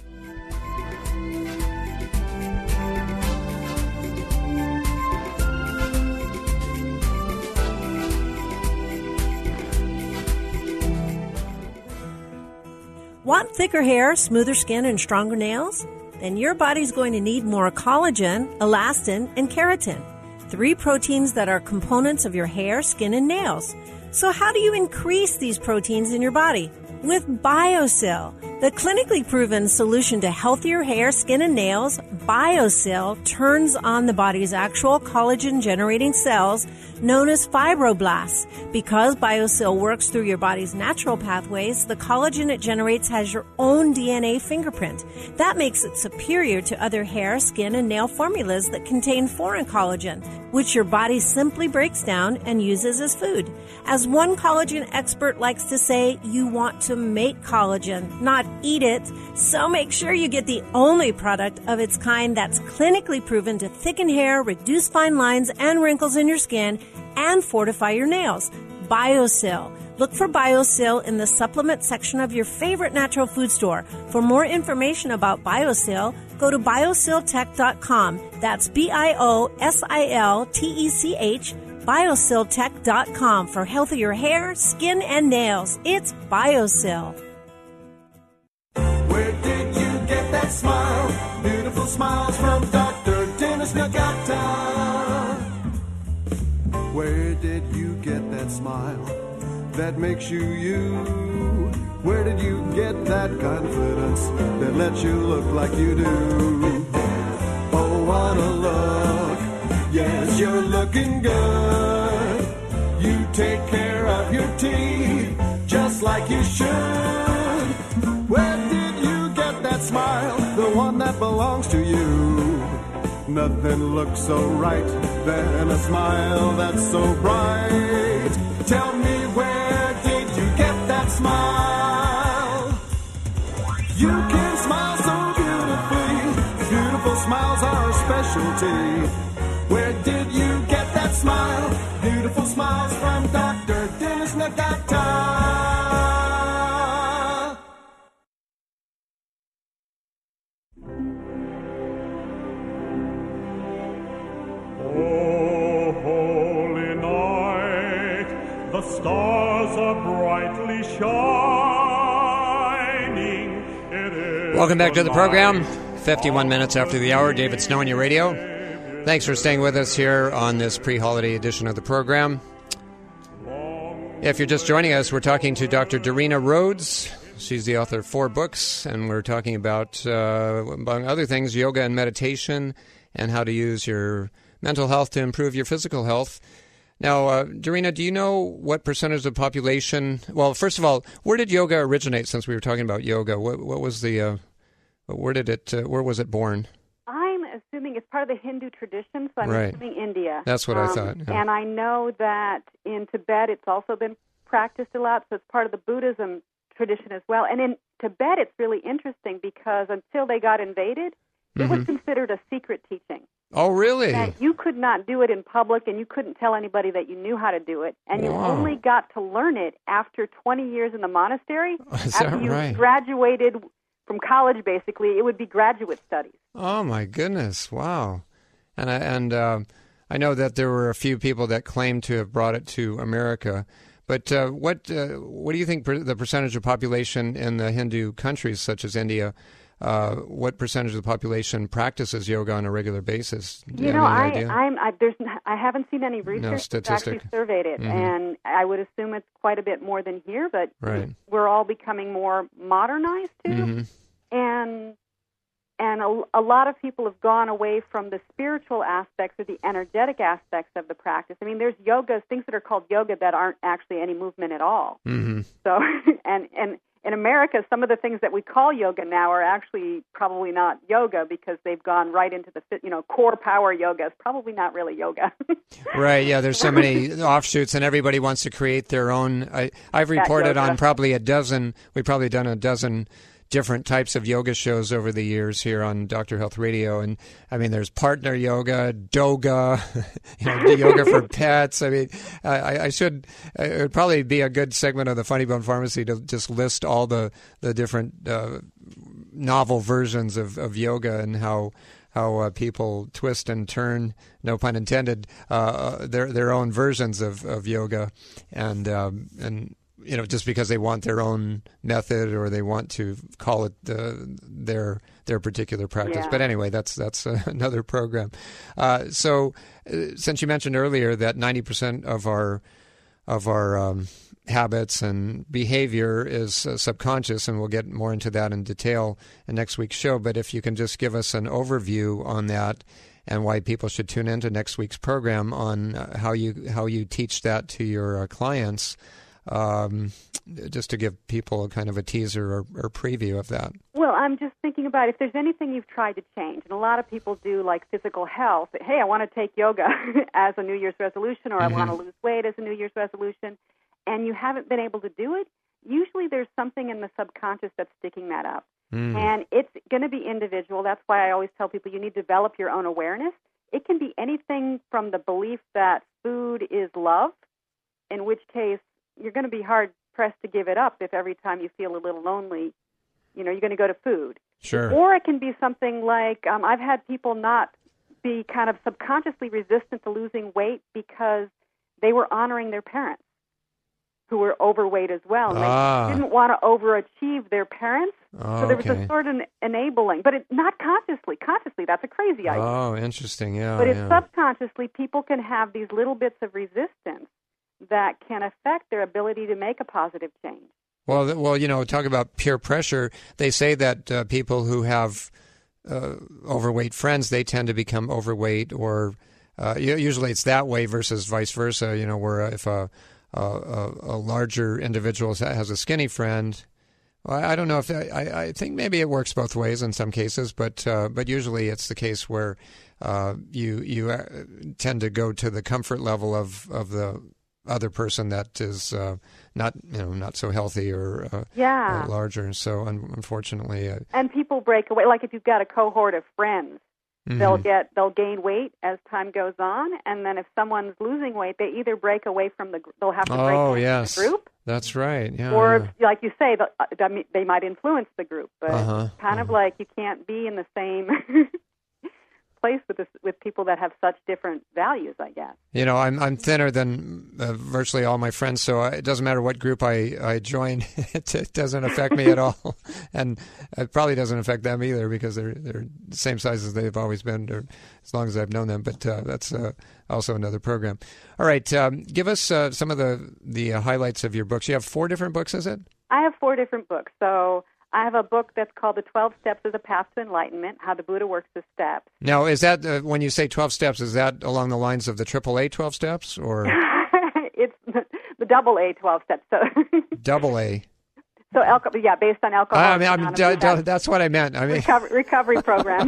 Want thicker hair, smoother skin, and stronger nails? Then your body's going to need more collagen, elastin, and keratin, 3 proteins that are components of your hair, skin, and nails. So how do you increase these proteins in your body? With BioCell, the clinically proven solution to healthier hair, skin, and nails. BioCell turns on the body's actual collagen-generating cells known as fibroblasts. Because BioCell works through your body's natural pathways, the collagen it generates has your own DNA fingerprint. That makes it superior to other hair, skin, and nail formulas that contain foreign collagen, which your body simply breaks down and uses as food. As one collagen expert likes to say, you want to make collagen, not eat it. So make sure you get the only product of its kind that's clinically proven to thicken hair, reduce fine lines and wrinkles in your skin, and fortify your nails. BioCell. Look for BioCell in the supplement section of your favorite natural food store. For more information about BioCell, go to biocelltech.com. That's BIOSILTECH, biocelltech.com for healthier hair, skin, and nails. It's BioCell. Where did you get that smile? Beautiful smiles from Dr. Dennis Nagata. Where did you get that smile that makes you you? Where did you get that confidence that lets you look like you do? Oh, what a look. Yes, you're looking good. You take care of your teeth just like you should. Where did you get that smile? The one that belongs to you. Nothing looks so right than a smile that's so bright. Tell me, where did you get that smile? You can smile so beautifully. Beautiful smiles are a specialty. Where did you get that smile? Beautiful smiles from Dr. Dennis Nagata. Oh, holy night, the stars are brightly shining. It is Welcome back to the program. 51 minutes after the hour, David Snow on your radio. Thanks for staying with us here on this pre-holiday edition of the program. If you're just joining us, we're talking to Dr. Darina Rhodes. She's the author of 4 books, and we're talking about, among other things, yoga and meditation and how to use your mental health to improve your physical health. Now, Darina, do you know what percentage of the population... Well, first of all, where did yoga originate, since we were talking about yoga? What was the... where was it born? I'm assuming it's part of the Hindu tradition, so I'm assuming India. That's what I thought. Yeah. And I know that in Tibet it's also been practiced a lot, so it's part of the Buddhism tradition as well. And in Tibet it's really interesting because until they got invaded, it was considered a secret teaching. Oh, really? That you could not do it in public, and you couldn't tell anybody that you knew how to do it. And you only got to learn it after 20 years in the monastery. After you graduated from college, basically, it would be graduate studies. Oh, my goodness. Wow. And I know that there were a few people that claimed to have brought it to America. But what do you think the percentage of population in the Hindu countries, such as India, what percentage of the population practices yoga on a regular basis? I haven't seen any research that actually surveyed it, and I would assume it's quite a bit more than here, but we're all becoming more modernized too, and a lot of people have gone away from the spiritual aspects or the energetic aspects of the practice. I mean, there's things that are called yoga that aren't actually any movement at all. So, and in America, some of the things that we call yoga now are actually probably not yoga because they've gone right into the, core power yoga is probably not really yoga. Right, yeah, there's so many offshoots and everybody wants to create their own. I've reported on probably we've probably done a dozen different types of yoga shows over the years here on Dr. Health Radio. And I mean, there's partner yoga, doga, yoga for pets. I mean, it would probably be a good segment of the Funny Bone Pharmacy to just list all the different novel versions of yoga and how people twist and turn, no pun intended, their own versions of yoga, and just because they want their own method or they want to call it their particular practice. Yeah. But anyway, that's another program. So since you mentioned earlier that 90% of our habits and behavior is subconscious, and we'll get more into that in detail in next week's show. But if you can just give us an overview on that and why people should tune into next week's program on how you teach that to your clients. Just to give people a kind of a teaser or preview of that. Well, I'm just thinking about if there's anything you've tried to change, and a lot of people do like physical health. Hey, I want to take yoga as a New Year's resolution, or I want to lose weight as a New Year's resolution, and you haven't been able to do it. Usually there's something in the subconscious that's sticking that up. And it's going to be individual. That's why I always tell people you need to develop your own awareness. It can be anything from the belief that food is love, in which case you're going to be hard-pressed to give it up if every time you feel a little lonely, you're going to go to food. Sure. Or it can be something like I've had people not be kind of subconsciously resistant to losing weight because they were honoring their parents who were overweight as well. And they didn't want to overachieve their parents. So there was a sort of enabling, but not consciously. Consciously, that's a crazy idea. Oh, interesting, yeah. But it's subconsciously, people can have these little bits of resistance that can affect their ability to make a positive change. Well, talk about peer pressure. They say that people who have overweight friends, they tend to become overweight, or usually it's that way versus vice versa. Where if a larger individual has a skinny friend, well, I don't know if I think maybe it works both ways in some cases, but usually it's the case where you tend to go to the comfort level of the other person that is not so healthy or larger. So unfortunately, and people break away. Like if you've got a cohort of friends, they'll gain weight as time goes on, and then if someone's losing weight, they either break away from they'll have to break away from the group. That's right. Yeah. Or like you say, they might influence the group, but kind of like you can't be in the same place with people that have such different values, I guess. You know, I'm thinner than virtually all my friends, so it doesn't matter what group I join. It doesn't affect me at all. And it probably doesn't affect them either because they're the same size as they've always been, or as long as I've known them. But that's also another program. All right, give us some of the highlights of your books. You have 4 different books, is it? I have 4 different books. So I have a book that's called The 12 Steps of the Path to Enlightenment, How the Buddha Works the Steps. Now, is that, when you say 12 steps, is that along the lines of the AAA 12 steps? Or it's the AA 12 steps. So AA. So, based on alcohol. That's what I meant. I mean, recovery program.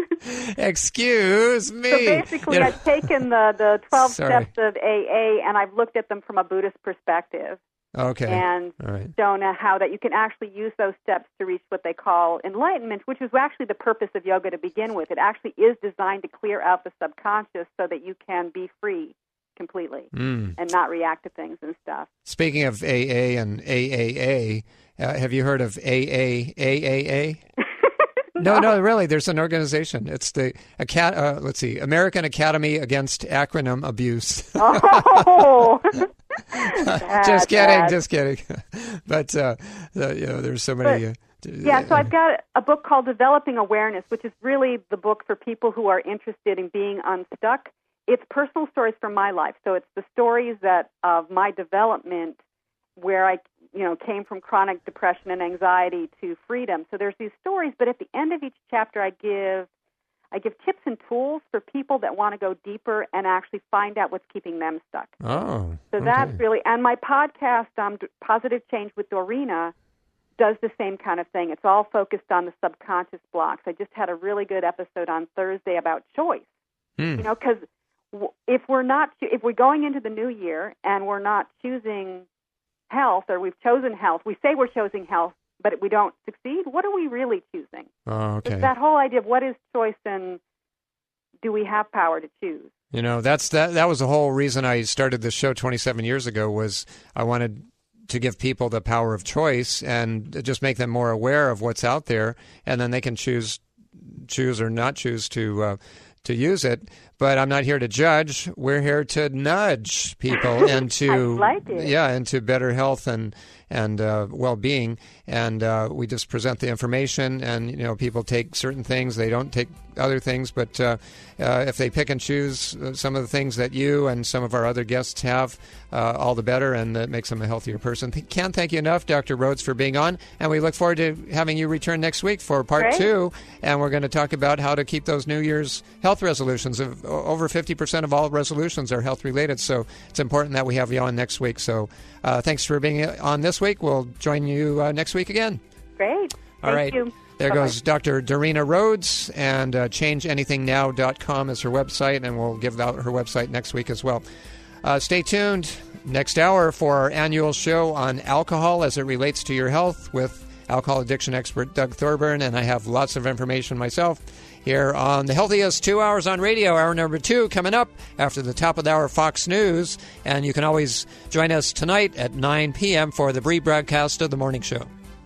Excuse me. So basically, I've taken the 12 steps of AA, and I've looked at them from a Buddhist perspective. Okay. And shown how that you can actually use those steps to reach what they call enlightenment, which is actually the purpose of yoga to begin with. It actually is designed to clear out the subconscious so that you can be free completely and not react to things and stuff. Speaking of AA and AAA, have you heard of AAAA? No, really. There's an organization. It's the American Academy Against Acronym Abuse. Oh. Just kidding. But there's so many. So I've got a book called Developing Awareness, which is really the book for people who are interested in being unstuck. It's personal stories from my life, so it's the stories of my development, where I came from chronic depression and anxiety to freedom. So there's these stories, but at the end of each chapter, I give tips and tools for people that want to go deeper and actually find out what's keeping them stuck. Oh, so that's really, and my podcast, Positive Change with Dorina, does the same kind of thing. It's all focused on the subconscious blocks. I just had a really good episode on Thursday about choice. Because if we're going into the new year and we're not choosing health, or we've chosen health, we say we're choosing health, but we don't succeed, what are we really choosing? Oh, okay. It's that whole idea of what is choice and do we have power to choose? That was the whole reason I started this show 27 years ago, was I wanted to give people the power of choice and just make them more aware of what's out there, and then they can choose or not choose to use it. But I'm not here to judge. We're here to nudge people into into better health and well-being. And we just present the information, and people take certain things, they don't take other things. But if they pick and choose some of the things that you and some of our other guests have, all the better, and that makes them a healthier person. Can't thank you enough, Dr. Rhodes, for being on, and we look forward to having you return next week for part 2, and we're going to talk about how to keep those New Year's health resolutions. Over 50% of all resolutions are health related, so it's important that we have you on next week. So thanks for being on this week. We'll join you next week again. Great. All right. Thank you. There goes Dr. Dorina Rhodes, and ChangeAnythingNow.com is her website, and we'll give out her website next week as well. Stay tuned next hour for our annual show on alcohol as it relates to your health with alcohol addiction expert Doug Thorburn, and I have lots of information myself here on the healthiest 2 hours on radio. Hour number 2 coming up after the top of the hour Fox News, and you can always join us tonight at 9 p.m. for the rebroadcast of the morning show.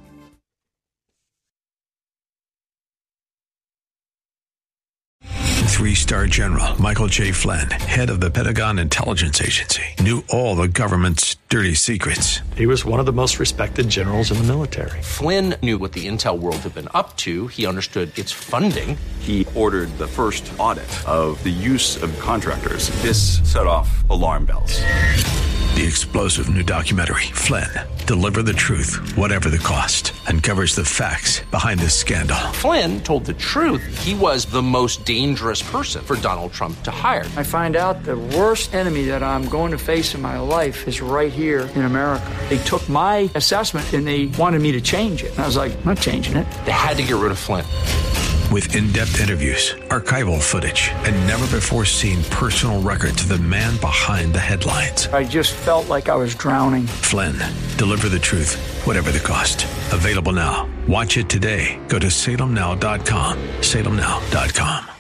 Three-star General Michael J. Flynn, head of the Pentagon Intelligence Agency, knew all the government's dirty secrets. He was one of the most respected generals in the military. Flynn knew what the intel world had been up to. He understood its funding. He ordered the first audit of the use of contractors. This set off alarm bells. The explosive new documentary, Flynn, Deliver the Truth, Whatever the Cost, uncovers the facts behind this scandal. Flynn told the truth. He was the most dangerous person for Donald Trump to hire. I find out the worst enemy that I'm going to face in my life is right here in America. They took my assessment and they wanted me to change it. And I was like, I'm not changing it. They had to get rid of Flynn. With in-depth interviews, archival footage, and never-before-seen personal records of the man behind the headlines. I just felt like I was drowning. Flynn, Deliver the Truth, Whatever the Cost. Available now. Watch it today. Go to salemnow.com. salemnow.com.